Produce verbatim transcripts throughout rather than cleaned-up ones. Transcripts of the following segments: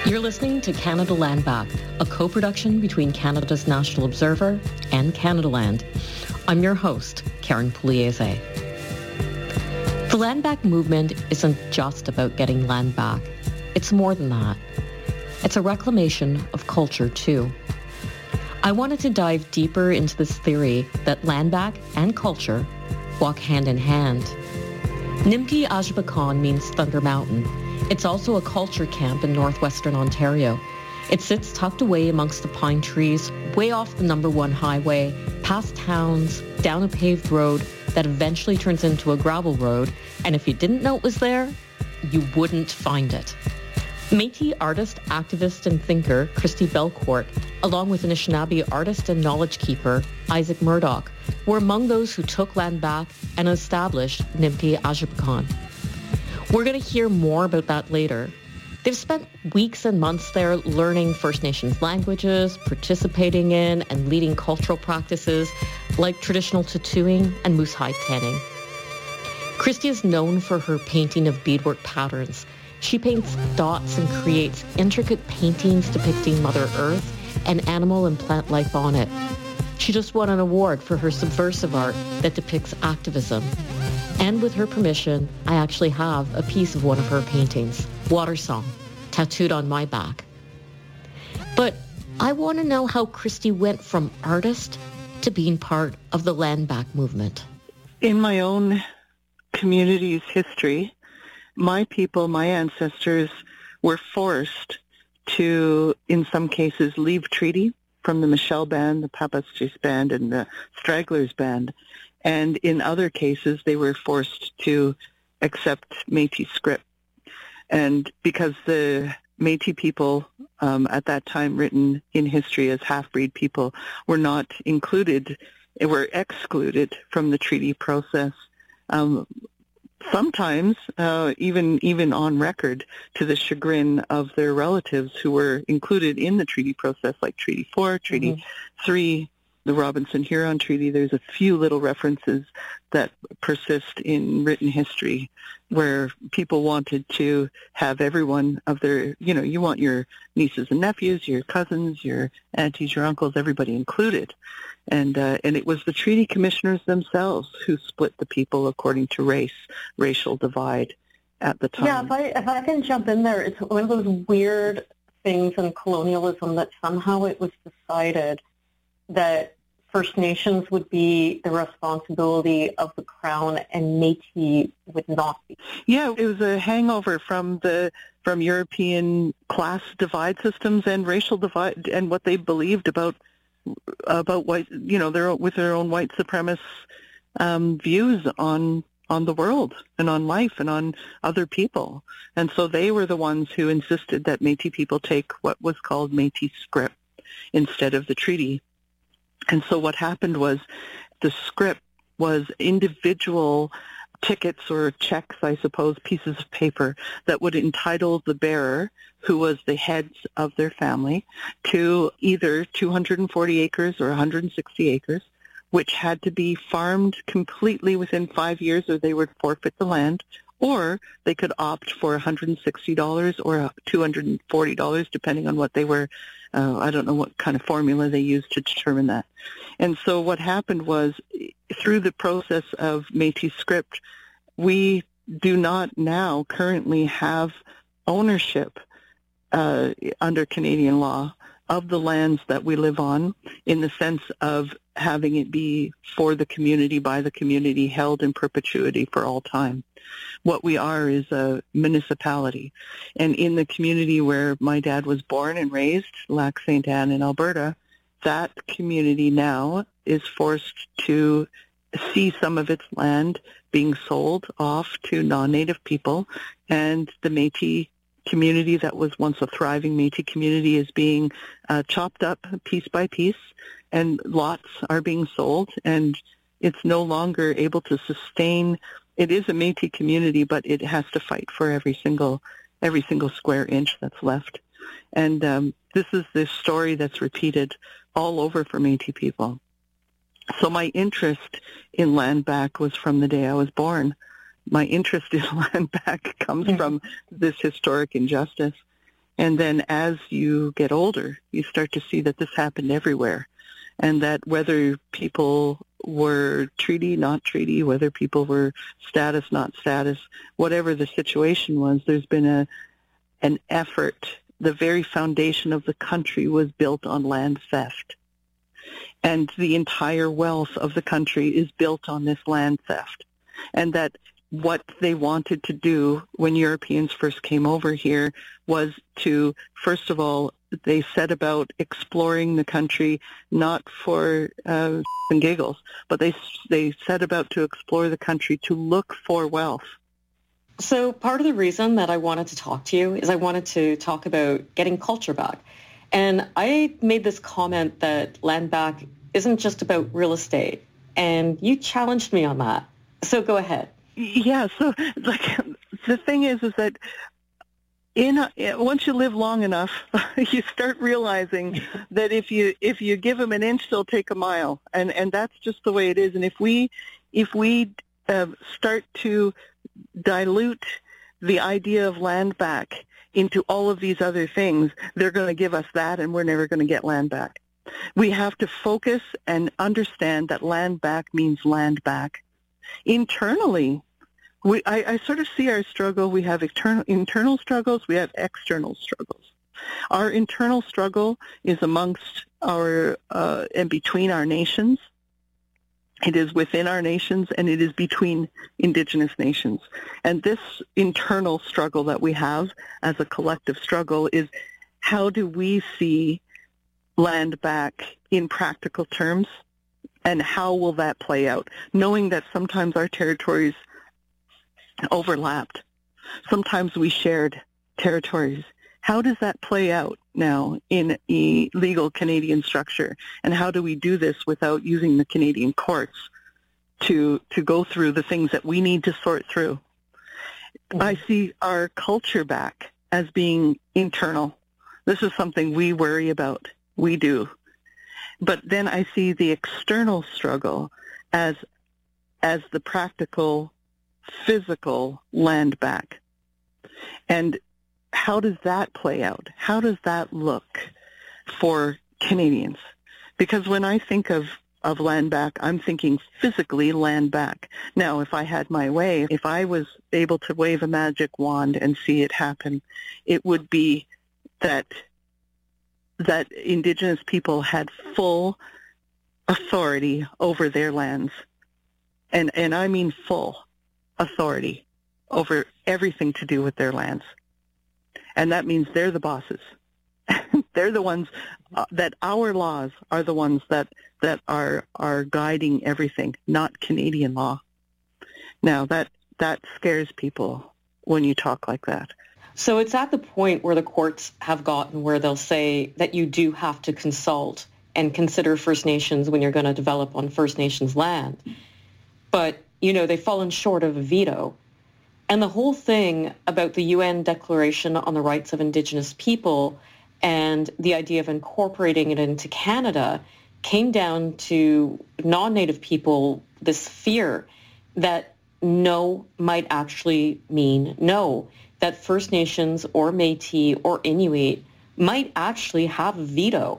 You're listening to Canada Land Back, a co-production between Canada's National Observer and Canadaland. I'm your host, Karen Pugliese. The Land Back movement isn't just about getting land back. It's more than that. It's a reclamation of culture, too. I wanted to dive deeper into this theory that land back and culture walk hand in hand. Nimpi Ajipakon means Thunder Mountain. It's also a culture camp in northwestern Ontario. It sits tucked away amongst the pine trees, way off the number one highway, past towns, down a paved road that eventually turns into a gravel road, and if you didn't know it was there, you wouldn't find it. Métis artist, activist, and thinker Christy Belcourt, along with Anishinaabe artist and knowledge keeper Isaac Murdoch, were among those who took land back and established Nimpi Ajipakon. We're going to hear more about that later. They've spent weeks and months there learning First Nations languages, participating in and leading cultural practices like traditional tattooing and moose hide tanning. Christy is known for her painting of beadwork patterns. She paints dots and creates intricate paintings depicting Mother Earth and animal and plant life on it. She just won an award for her subversive art that depicts activism. And with her permission, I actually have a piece of one of her paintings, Water Song, tattooed on my back. But I want to know how Christy went from artist to being part of the land back movement. In my own community's history, my people, my ancestors, were forced to, in some cases, leave treaty from the Michelle Band, the Papastis Band, and the Stragglers Band. And in other cases, they were forced to accept Métis script. And because the Métis people, um, at that time written in history as half-breed people, were not included, were excluded from the treaty process, um, sometimes uh, even even on record, to the chagrin of their relatives who were included in the treaty process, like Treaty four, Treaty mm-hmm. three, the Robinson-Huron Treaty. There's a few little references that persist in written history where people wanted to have everyone of their, you know, you want your nieces and nephews, your cousins, your aunties, your uncles, everybody included. And uh, and it was the treaty commissioners themselves who split the people according to race, racial divide at the time. Yeah, if I, if I can jump in there, it's one of those weird things in colonialism that somehow it was decided that First Nations would be the responsibility of the Crown and Métis would not be. Yeah, it was a hangover from the from European class divide systems and racial divide and what they believed about about white, you know, their with their own white supremacist um, views on on the world and on life and on other people. And so they were the ones who insisted that Métis people take what was called Métis script instead of the treaty. And so what happened was the script was individual tickets or checks, I suppose, pieces of paper that would entitle the bearer, who was the heads of their family, to either two hundred forty acres or one hundred sixty acres, which had to be farmed completely within five years or they would forfeit the land, or they could opt for one hundred sixty dollars or two hundred forty dollars, depending on what they were. Uh, I don't know what kind of formula they used to determine that. And so what happened was, through the process of Métis script, we do not now currently have ownership uh, under Canadian law of the lands that we live on, in the sense of having it be for the community, by the community, held in perpetuity for all time. What we are is a municipality. And in the community where my dad was born and raised, Lac Sainte Anne in Alberta, that community now is forced to see some of its land being sold off to non-Native people, and the Métis community that was once a thriving Métis community is being uh, chopped up piece by piece, and lots are being sold, and it's no longer able to sustain. It is a Métis community, but it has to fight for every single every single square inch that's left. And um, this is this story that's repeated all over for Métis people. So my interest in land back was from the day I was born. My interest in land back comes mm-hmm. from this historic injustice. And then as you get older, you start to see that this happened everywhere, and that whether people were treaty, not treaty, whether people were status, not status, whatever the situation was, there's been a an effort. The very foundation of the country was built on land theft. And the entire wealth of the country is built on this land theft. And that what they wanted to do when Europeans first came over here was to, first of all, they set about exploring the country not for uh, and giggles, but they they set about to explore the country to look for wealth. So part of the reason that I wanted to talk to you is I wanted to talk about getting culture back. And I made this comment that land back isn't just about real estate, and you challenged me on that. So go ahead. Yeah, so like the thing is, is that in a, once you live long enough, you start realizing that if you if you give them an inch, they'll take a mile, and and that's just the way it is. And if we if we uh, start to dilute the idea of land back into all of these other things, they're going to give us that, and we're never going to get land back. We have to focus and understand that land back means land back. Internally, we, I, I sort of see our struggle. We have internal, internal struggles. We have external struggles. Our internal struggle is amongst our uh, and between our nations. It is within our nations, and it is between Indigenous nations. And this internal struggle that we have as a collective struggle is, how do we see land back in practical terms? And how will that play out? Knowing that sometimes our territories overlapped. Sometimes we shared territories. How does that play out now in a legal Canadian structure? And how do we do this without using the Canadian courts to to go through the things that we need to sort through? Mm-hmm. I see our culture back as being internal. This is something we worry about. We do. But then I see the external struggle as as the practical, physical land back. And how does that play out? How does that look for Canadians? Because when I think of, of land back, I'm thinking physically land back. Now, if I had my way, if I was able to wave a magic wand and see it happen, it would be that that Indigenous people had full authority over their lands. And and I mean full authority over everything to do with their lands. And that means they're the bosses. They're the ones uh, that our laws are the ones that, that are are guiding everything, not Canadian law. Now, that that scares people when you talk like that. So it's at the point where the courts have gotten where they'll say that you do have to consult and consider First Nations when you're going to develop on First Nations land. But, you know, they've fallen short of a veto. And the whole thing about the U N Declaration on the Rights of Indigenous People and the idea of incorporating it into Canada came down to non-Native people, this fear that no might actually mean no, that First Nations or Métis or Inuit might actually have a veto.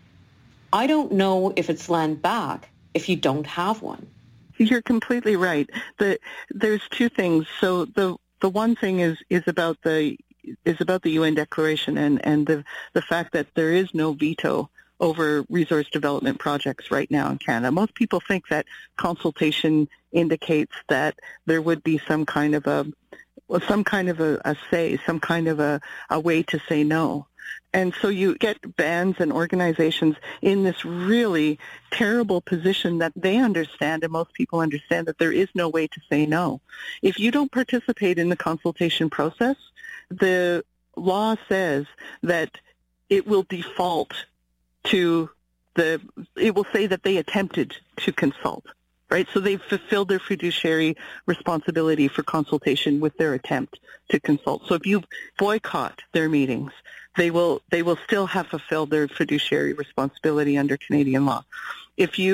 I don't know if it's land back if you don't have one. You're completely right. The, there's two things. So the the one thing is, is about the is about the U N Declaration and, and the the fact that there is no veto over resource development projects right now in Canada. Most people think that consultation indicates that there would be some kind of a Well, some kind of a, a say, some kind of a, a way to say no. And so you get bands and organizations in this really terrible position that they understand, and most people understand, that there is no way to say no. If you don't participate in the consultation process, the law says that it will default to the, it will say that they attempted to consult. Right, so they've fulfilled their fiduciary responsibility for consultation with their attempt to consult. So if you boycott their meetings, they will they will still have fulfilled their fiduciary responsibility under Canadian law. If you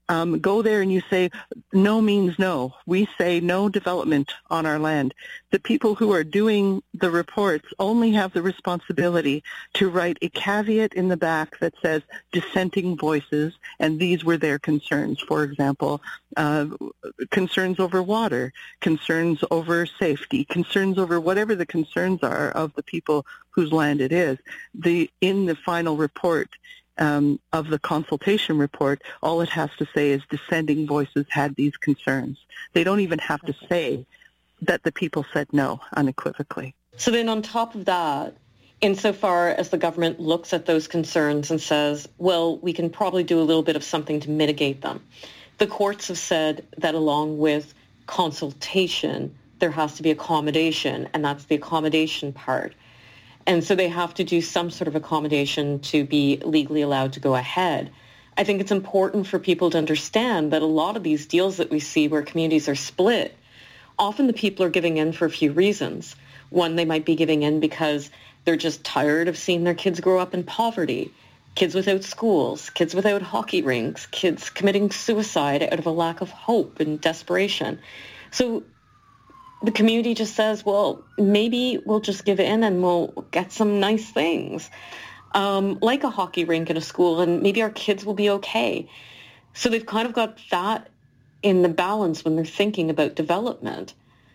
um, go there and you say, no means no. We say no development on our land. The people who are doing the reports only have the responsibility to write a caveat in the back that says dissenting voices, and these were their concerns. For example, uh, concerns over water, concerns over safety, concerns over whatever the concerns are of the people whose land it is. The in the final report um, of the consultation report, all it has to say is dissenting voices had these concerns. They don't even have to say that the people said no unequivocally. So then on top of that, insofar as the government looks at those concerns and says, well, we can probably do a little bit of something to mitigate them, the courts have said that along with consultation, there has to be accommodation, and that's the accommodation part. And so they have to do some sort of accommodation to be legally allowed to go ahead. I think it's important for people to understand that a lot of these deals that we see where communities are split, often the people are giving in for a few reasons. One, they might be giving in because they're just tired of seeing their kids grow up in poverty, kids without schools, kids without hockey rinks, kids committing suicide out of a lack of hope and desperation. So the community just says, well, maybe we'll just give in and we'll get some nice things, um, like a hockey rink in a school, and maybe our kids will be okay. So they've kind of got that in the balance when they're thinking about development.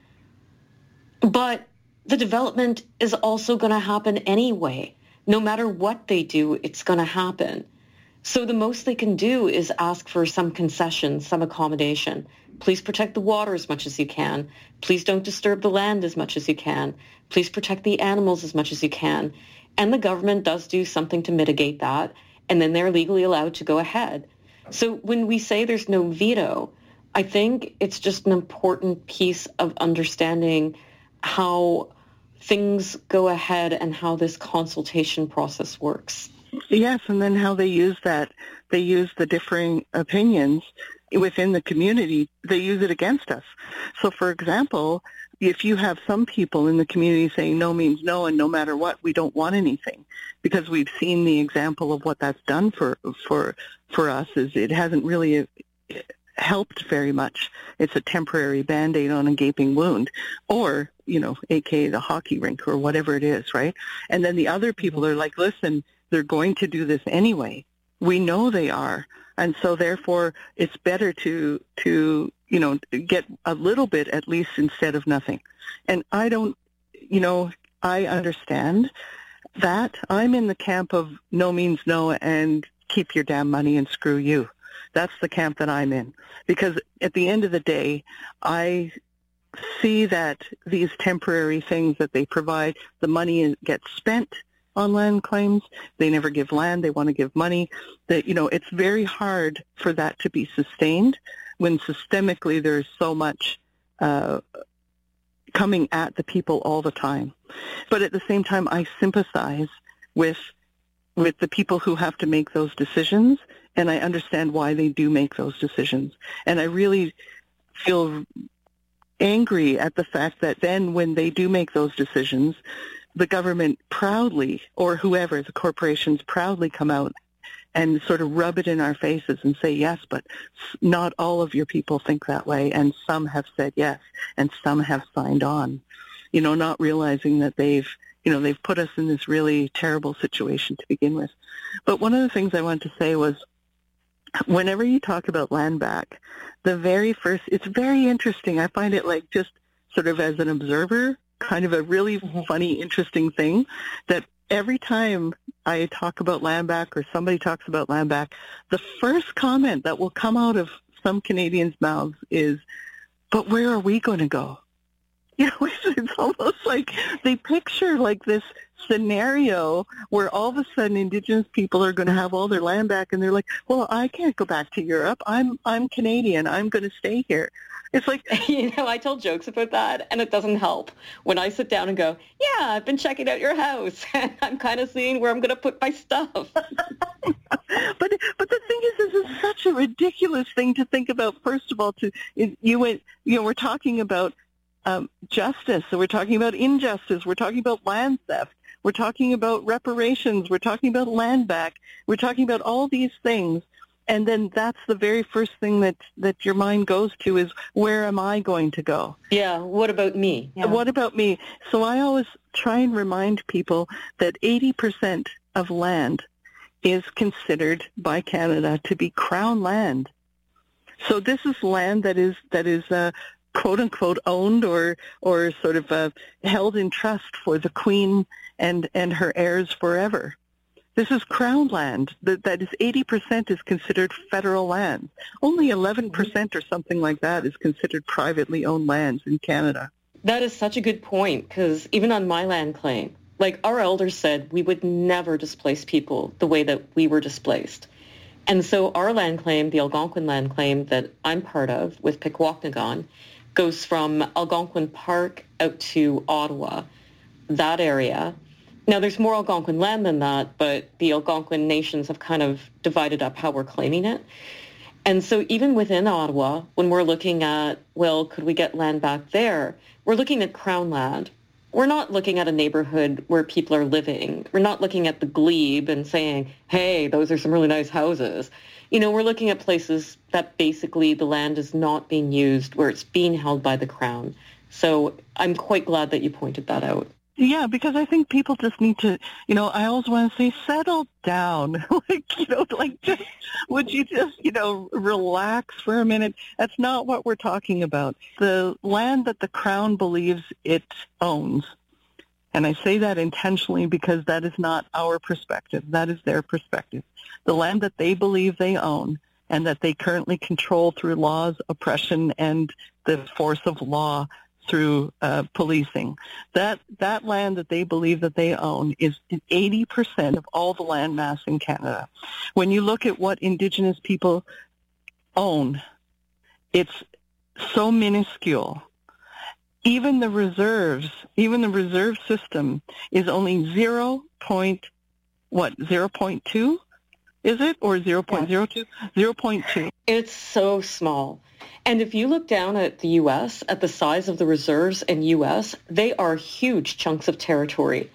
But the development is also going to happen anyway. No matter what they do, it's going to happen. So the most they can do is ask for some concession, some accommodation. Please protect the water as much as you can. Please don't disturb the land as much as you can. Please protect the animals as much as you can. And the government does do something to mitigate that, and then they're legally allowed to go ahead. So when we say there's no veto, I think it's just an important piece of understanding how things go ahead and how this consultation process works. Yes, and then how they use that, they use the differing opinions within the community, they use it against us. So, for example, if you have some people in the community saying no means no, and no matter what, we don't want anything, because we've seen the example of what that's done for for for us, is it hasn't really helped very much. It's a temporary Band-Aid on a gaping wound, or, you know, A K A the hockey rink or whatever it is, right? And then the other people are like, listen, they're going to do this anyway. We know they are. And so therefore it's better to, to, you know, get a little bit at least instead of nothing. And I don't, you know, I understand that. I'm in the camp of no means no and keep your damn money and screw you. That's the camp that I'm in. Because at the end of the day, I see that these temporary things that they provide, the money gets spent on land claims. They never give land. They want to give money. That, you know, it's very hard for that to be sustained when systemically there's so much uh, coming at the people all the time. But at the same time, I sympathize with with the people who have to make those decisions, and I understand why they do make those decisions. And I really feel angry at the fact that then when they do make those decisions, the government proudly, or whoever, the corporations proudly come out and sort of rub it in our faces and say, yes, but not all of your people think that way, and some have said yes, and some have signed on, you know, not realizing that they've, you know, they've put us in this really terrible situation to begin with. But one of the things I wanted to say was, whenever you talk about land back, the very first, it's very interesting. I find it like just sort of as an observer, kind of a really funny, interesting thing that every time I talk about land back or somebody talks about land back, the first comment that will come out of some Canadians' mouths is, but where are we going to go? You know, it's almost like they picture like this scenario where all of a sudden Indigenous people are going to have all their land back, and they're like, well, I can't go back to Europe. I'm I'm Canadian. I'm going to stay here. It's like, you know, I tell jokes about that, and it doesn't help when I sit down and go, yeah, I've been checking out your house, and I'm kind of seeing where I'm going to put my stuff. but but the thing is, this is such a ridiculous thing to think about. First of all, to you went, you know, we're talking about um, justice, so we're talking about injustice, we're talking about land theft, we're talking about reparations, we're talking about land back, we're talking about all these things. And then that's the very first thing that, that your mind goes to is, where am I going to go? Yeah, what about me? Yeah. What about me? So I always try and remind people that eighty percent of land is considered by Canada to be Crown land. So this is land that is that is uh, quote unquote owned or or sort of uh, held in trust for the Queen and and her heirs forever. This is Crown land. That that is eighty percent is considered federal land. Only eleven percent or something like that is considered privately owned lands in Canada. That is such a good point, because even on my land claim, like our elders said, we would never displace people the way that we were displaced. And so our land claim, the Algonquin land claim that I'm part of with Pikwakanagan, goes from Algonquin Park out to Ottawa, that area. Now, there's more Algonquin land than that, but the Algonquin nations have kind of divided up how we're claiming it. And so even within Ottawa, when we're looking at, well, could we get land back there, we're looking at Crown land. We're not looking at a neighborhood where people are living. We're not looking at the glebe and saying, hey, those are some really nice houses. You know, we're looking at places that basically the land is not being used, where it's being held by the Crown. So I'm quite glad that you pointed that out. Yeah, because I think people just need to, you know, I always want to say, settle down. like, you know, like just, would you just, you know, relax for a minute? That's not what we're talking about. The land that the Crown believes it owns, and I say that intentionally because that is not our perspective. That is their perspective. The land that they believe they own and that they currently control through laws, oppression, and the force of law through uh, policing. That that land that they believe that they own is eighty percent of all the land mass in Canada. When you look at what Indigenous people own, it's so minuscule. Even the reserves, even the reserve system is only zero point, what, zero point two? Is it? Or zero point zero two? zero point two. It's so small. And if you look down at the U S, at the size of the reserves in U S, they are huge chunks of territory.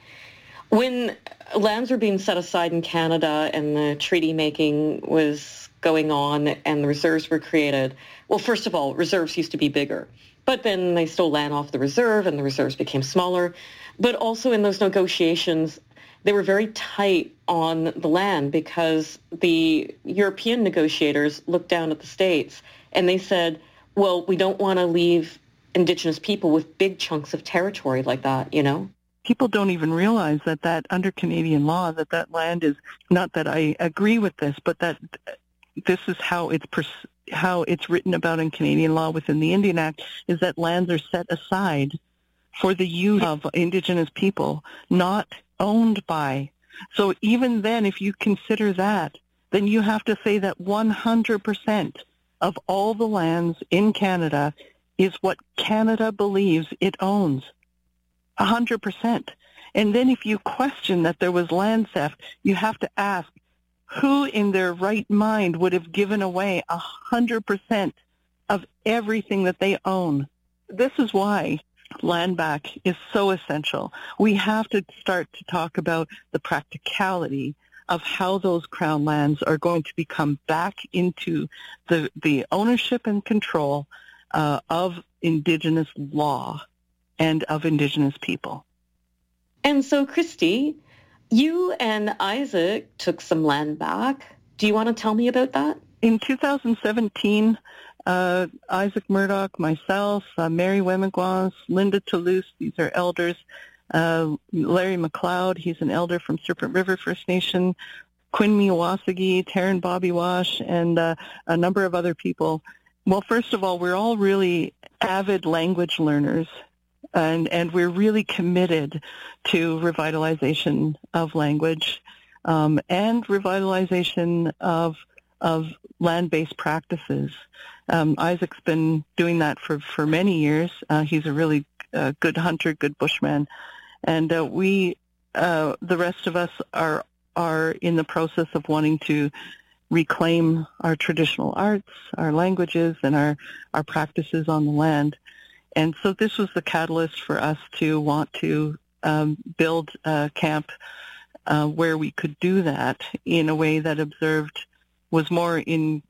When lands were being set aside in Canada and the treaty making was going on and the reserves were created, well, first of all, reserves used to be bigger. But then they stole land off the reserve and the reserves became smaller. But also in those negotiations, they were very tight on the land because the European negotiators looked down at the States and they said, well, we don't want to leave Indigenous people with big chunks of territory like that, you know? People don't even realize that that under Canadian law, that that land is, not that I agree with this, but that this is how it's pers- how it's written about in Canadian law within the Indian Act, is that lands are set aside for the use of Indigenous people, not owned by. So even then, if you consider that, then you have to say that one hundred percent of all the lands in Canada is what Canada believes it owns. one hundred percent. And then if you question that there was land theft, you have to ask, who in their right mind would have given away one hundred percent of everything that they own? This is why land back is so essential. We have to start to talk about the practicality of how those Crown lands are going to become back into the the ownership and control uh, of Indigenous law and of Indigenous people. And so, Christy, you and Isaac took some land back. Do you want to tell me about that? In two thousand seventeen, uh, Isaac Murdoch, myself, uh, Mary Wemigwas, Linda Toulouse, these are elders, uh, Larry McLeod, he's an elder from Serpent River First Nation, Quinn Miwasagi, Taryn Bobby Wash, and uh, a number of other people. Well, first of all, we're all really avid language learners, and, and we're really committed to revitalization of language um, and revitalization of of land-based practices. Um, Isaac's been doing that for, for many years. Uh, he's a really uh, good hunter, good bushman. And uh, we, uh, the rest of us, are are in the process of wanting to reclaim our traditional arts, our languages, and our, our practices on the land. And so this was the catalyst for us to want to um, build a camp uh, where we could do that in a way that observed was more in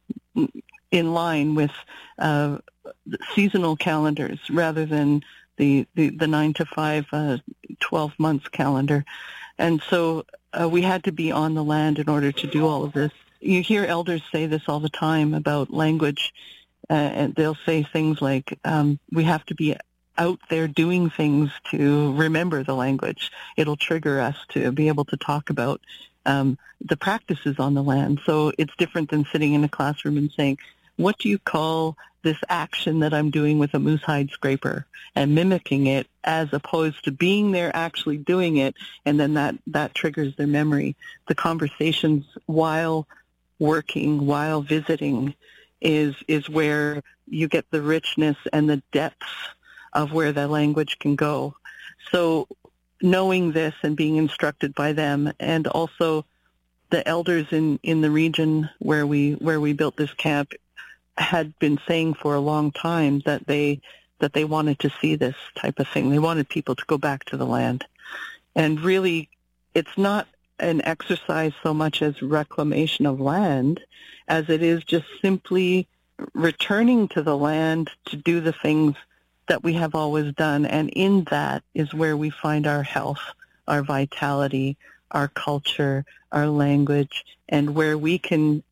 in line with uh, seasonal calendars rather than the, the, the nine to five, uh, twelve months calendar. And so uh, we had to be on the land in order to do all of this. You hear elders say this all the time about language, uh, and they'll say things like, um, we have to be out there doing things to remember the language. It'll trigger us to be able to talk about um, the practices on the land. So it's different than sitting in a classroom and saying, what do you call this action that I'm doing with a moose hide scraper, and mimicking it as opposed to being there actually doing it, and then that, that triggers their memory. The conversations while working, while visiting is is where you get the richness and the depth of where the language can go. So knowing this and being instructed by them, and also the elders in, in the region where we where we built this camp had been saying for a long time that they that they wanted to see this type of thing. They wanted people to go back to the land. And really, it's not an exercise so much as reclamation of land as it is just simply returning to the land to do the things that we have always done. And in that is where we find our health, our vitality, our culture, our language, and where we can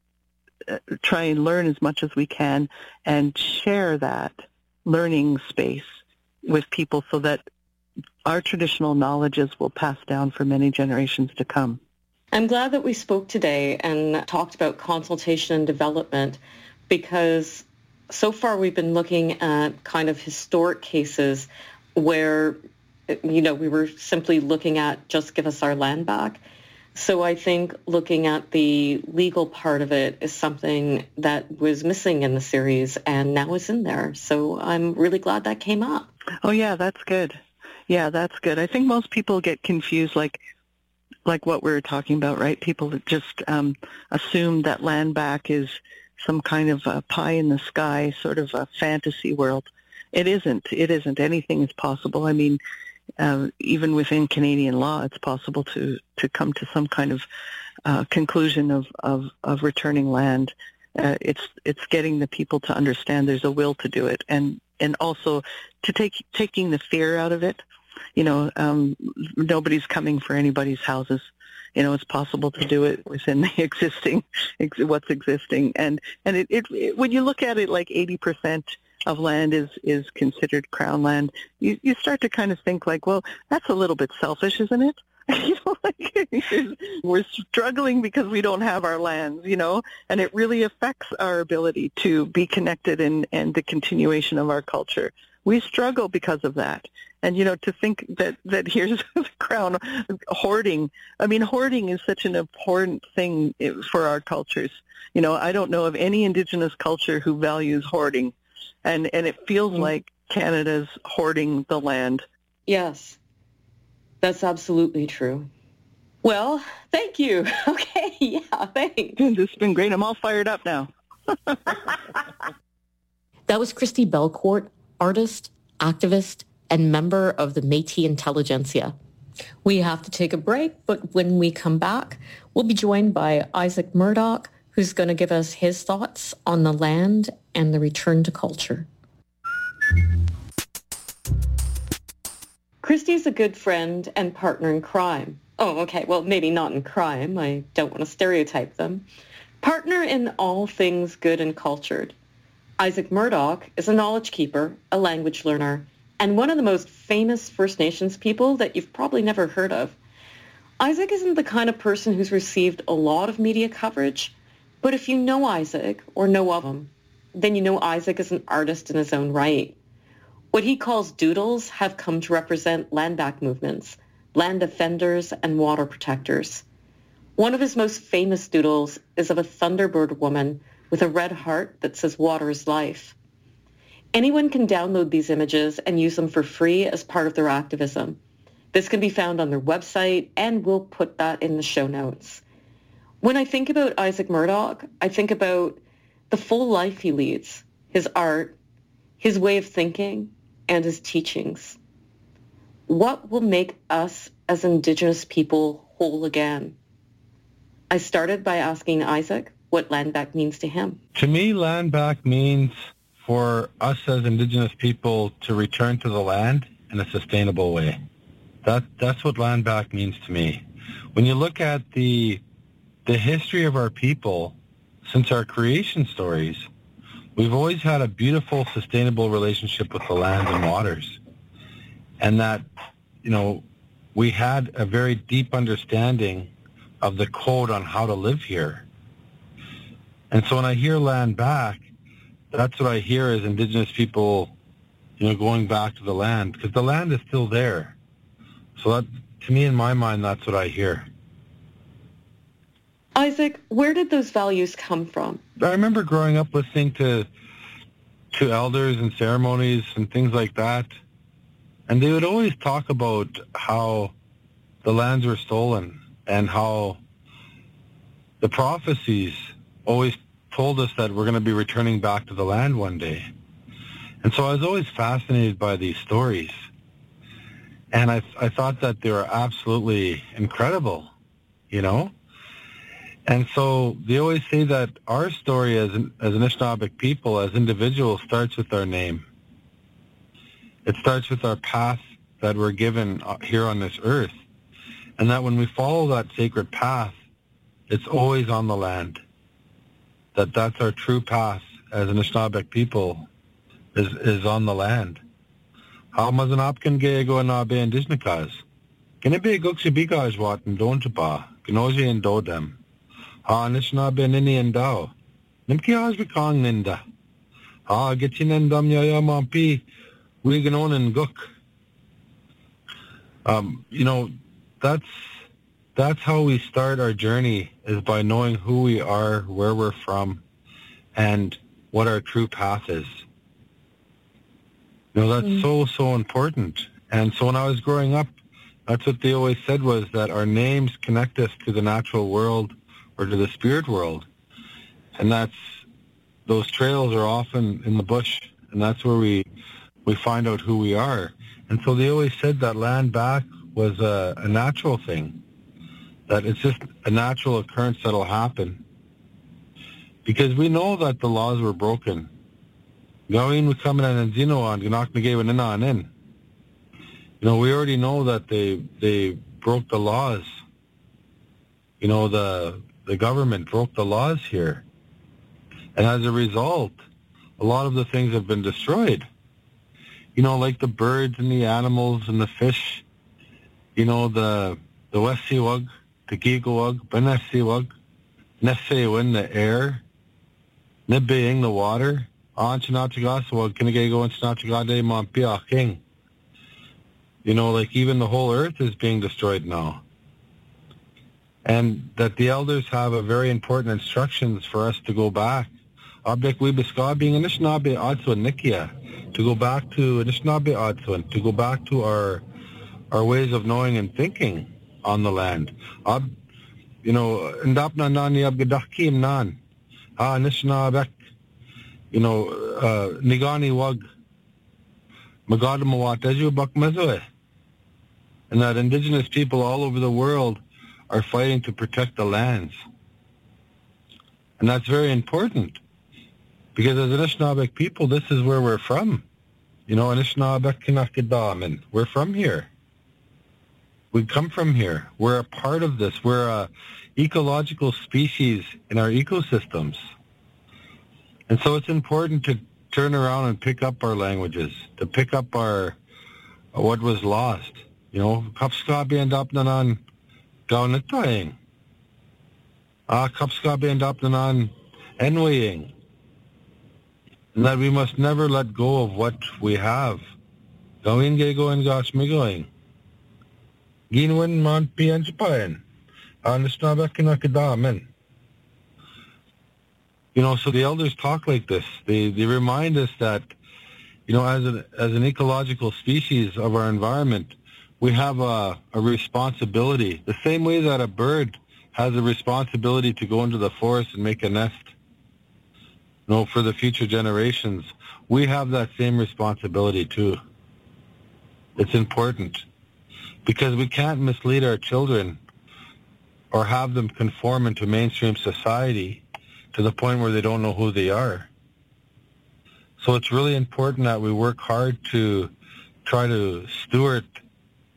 try and learn as much as we can and share that learning space with people so that our traditional knowledges will pass down for many generations to come. I'm glad that we spoke today and talked about consultation and development, because so far we've been looking at kind of historic cases where, you know, we were simply looking at just give us our land back. So I think looking at the legal part of it is something that was missing in the series and now is in there. So I'm really glad that came up. Oh, yeah, that's good. Yeah, that's good. I think most people get confused, like like what we were talking about, right? People just um, assume that land back is some kind of a pie in the sky, sort of a fantasy world. It isn't. It isn't. Anything is possible. I mean, Uh, even within Canadian law, it's possible to, to come to some kind of uh, conclusion of, of, of returning land. Uh, it's it's getting the people to understand there's a will to do it, and, and also to take taking the fear out of it. You know, um, nobody's coming for anybody's houses. You know, it's possible to do it within the existing, ex- what's existing, and and it, it, it when you look at it, like eighty percent of land is, is considered crown land, you, you start to kind of think like, well, that's a little bit selfish, isn't it? You know, like, we're struggling because we don't have our lands, you know, and it really affects our ability to be connected and, and the continuation of our culture. We struggle because of that. And, you know, to think that, that here's the crown hoarding. I mean, hoarding is such an important thing for our cultures. You know, I don't know of any Indigenous culture who values hoarding. And and it feels mm-hmm. like Canada's hoarding the land. Yes, that's absolutely true. Well, thank you. Okay, yeah, thanks. This has been great. I'm all fired up now. That was Christy Belcourt, artist, activist, and member of the Métis Intelligentsia. We have to take a break, but when we come back, we'll be joined by Isaac Murdoch, who's going to give us his thoughts on the land and the return to culture. Christy's a good friend and partner in crime. Oh, okay, well, maybe not in crime. I don't want to stereotype them. Partner in all things good and cultured. Isaac Murdoch is a knowledge keeper, a language learner, and one of the most famous First Nations people that you've probably never heard of. Isaac isn't the kind of person who's received a lot of media coverage, but if you know Isaac or know of him, then you know Isaac is an artist in his own right. What he calls doodles have come to represent land back movements, land defenders, and water protectors. One of his most famous doodles is of a Thunderbird woman with a red heart that says water is life. Anyone can download these images and use them for free as part of their activism. This can be found on their website, and we'll put that in the show notes. When I think about Isaac Murdoch, I think about the full life he leads, his art, his way of thinking, and his teachings. What will make us as Indigenous people whole again? I started by asking Isaac what land back means to him. To me, land back means for us as Indigenous people to return to the land in a sustainable way. That that's what land back means to me. When you look at the the history of our people since our creation stories, we've always had a beautiful, sustainable relationship with the land and waters. And that, you know, we had a very deep understanding of the code on how to live here. And so when I hear land back, that's what I hear as Indigenous people, you know, going back to the land, because the land is still there. So that, to me, in my mind, that's what I hear. Isaac, where did those values come from? I remember growing up listening to to elders and ceremonies and things like that, and they would always talk about how the lands were stolen and how the prophecies always told us that we're going to be returning back to the land one day. And so I was always fascinated by these stories. And I I thought that they were absolutely incredible, you know? And so they always say that our story as an, as Anishinaabeg people, as individuals, starts with our name. It starts with our path that we're given here on this earth. And that when we follow that sacred path, it's always on the land. That that's our true path as Anishinaabeg people, is, is on the land. How mazanapkin ge go na be Indishnikas. Gine be gukshibikaj wat and don't ba. Gnoji and dodem. Ha Anishinaabe nini and dao. Nimki hajbikang ninda. Ha getchinendam yaya mampi. We gnon and guk. Um, you know, that's that's how we start our journey, is by knowing who we are, where we're from, and what our true path is. You know, that's mm. so, so important. And so when I was growing up, that's what they always said, was that our names connect us to the natural world or to the spirit world. And that's, those trails are often in the bush, and that's where we we find out who we are. And so they always said that land back was a, a natural thing, that it's just a natural occurrence that'll happen. Because we know that the laws were broken. You know, we already know that they they broke the laws. You know, the the government broke the laws here. And as a result, a lot of the things have been destroyed. You know, like the birds and the animals and the fish. You know, the the Wessiwag, the Gigawag, Benessiwag, Nessewin, the air, Nibbeing, the water. You know, like even the whole earth is being destroyed now. And that the elders have a very important instructions for us to go back. To go back to Anishinaabe Adsuan, to go back to our our ways of knowing and thinking on the land. You know, Ndapna Nani Abgadakim Nan, Ha Anishinaabe, you know, uh, Nigani Wag, Magadamawataju Bakmazoe. And that indigenous people all over the world are fighting to protect the lands. And that's very important, because as Anishinaabeg people, this is where we're from. You know, Anishinaabeg Kinakadaman, we're from here. We come from here. We're a part of this. We're a ecological species in our ecosystems. And so it's important to turn around and pick up our languages, to pick up our what was lost. You know, kapskabi and apnanan gaunitaying. Ah, kapskabi and apnanan enwaying. And that we must never let go of what we have. Gawin gego and gosh migoing. Ginwin man pian japayan. Anishinaabe. You know, so the elders talk like this. They they remind us that, you know, as an as an ecological species of our environment, we have a, a responsibility. The same way that a bird has a responsibility to go into the forest and make a nest, you know, for the future generations, we have that same responsibility too. It's important, because we can't mislead our children or have them conform into mainstream society to the point where they don't know who they are. So it's really important that we work hard to try to steward